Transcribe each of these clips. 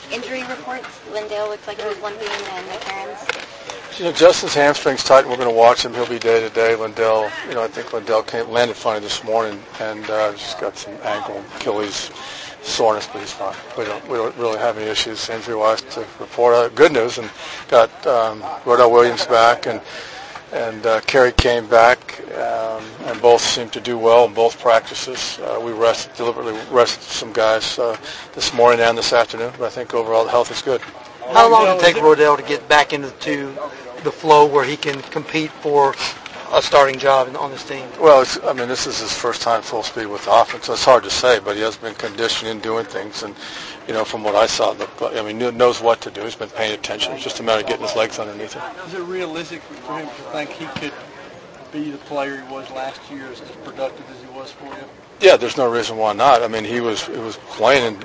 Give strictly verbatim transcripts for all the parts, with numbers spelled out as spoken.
injury reports? Lindale looks like he was limping, and McCarron's. You know, Justin's hamstring's tight, and we're going to watch him. He'll be day to day. Lindell, you know, I think Lindell came, landed funny this morning, and uh, just got some ankle, Achilles soreness, but he's fine. We don't we don't really have any issues injury-wise to report. Uh, good news, and got um, Rodell Williams back, and and uh, Kerry came back, um, and both seemed to do well in both practices. Uh, we rested deliberately rested some guys uh, this morning and this afternoon, but I think overall the health is good. How long did it take Rodell to get back into the flow where he can compete for a starting job on this team? Well, it's, I mean, this is his first time full speed with the offense, so it's hard to say, but he has been conditioning, doing things, and, you know, from what I saw, I mean, he knows what to do. He's been paying attention. It's just a matter of getting his legs underneath him. Is it realistic for him to think he could be the player he was last year, as productive as he was for you? Yeah, there's no reason why not. I mean, he was he was playing, and,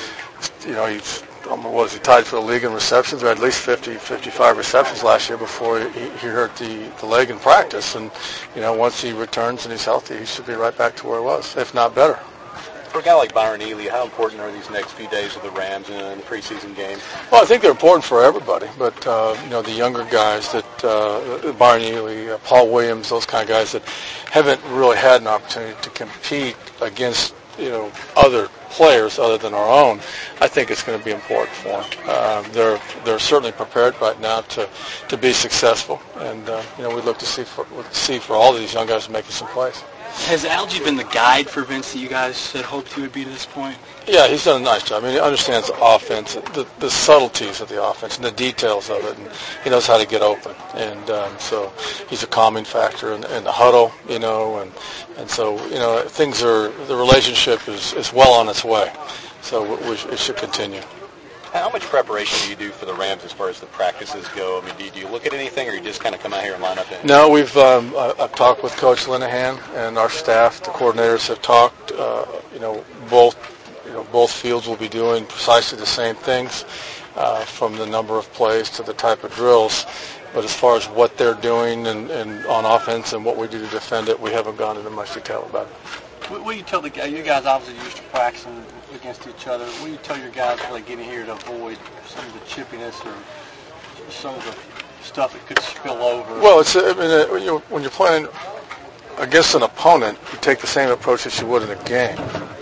you know, he's, what was he, tied for the league in receptions, or at least fifty, fifty-five receptions last year before he, he hurt the, the leg in practice. And, you know, once he returns and he's healthy, he should be right back to where he was, if not better. For a guy like Byron Ely, how important are these next few days of the Rams in the preseason game? Well, I think they're important for everybody, but, uh, you know, the younger guys that, uh, Byron Ely, uh, Paul Williams, those kind of guys that haven't really had an opportunity to compete against, you know, other players other than our own, I think it's going to be important for them. Um, they're they're certainly prepared right now to, to be successful, and uh, you know, we look to see for see for all of these young guys making some plays. Has Algie been the guide for Vince that you guys had hoped he would be to this point? Yeah, he's done a nice job. I mean, he understands the offense, the, the subtleties of the offense, and the details of it, and he knows how to get open. And um, so he's a calming factor in, in the huddle, you know, and and so, you know, things are, the relationship is, is well on its way. So we, we, it should continue. How much preparation do you do for the Rams as far as the practices go? I mean, do you, do you look at anything, or you just kind of come out here and line up? In? No, we've um, I've talked with Coach Linehan, and our staff, the coordinators have talked. Uh, you know, both you know both fields will be doing precisely the same things, uh, from the number of plays to the type of drills. But as far as what they're doing and, and on offense and what we do to defend it, we haven't gone into much detail about it. What do you tell the guys? You guys obviously used to practicing against each other. What do you tell your guys when they get in here to avoid some of the chippiness or some of the stuff that could spill over? Well, it's I mean, uh, when you're, when you're playing against an opponent, you take the same approach as you would in a game,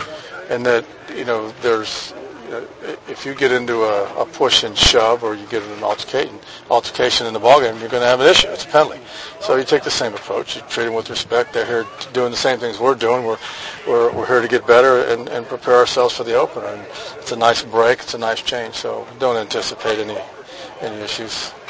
and that, you know, there's, you know, if you get into a, a push and shove, or you get in an altercation, altercation in the ballgame, you're going to have an issue. It's a penalty. So you take the same approach. You treat them with respect. They're here doing the same things we're doing. We're we're, we're here to get better and, and prepare ourselves for the opener. And it's a nice break. It's a nice change. So don't anticipate any any issues.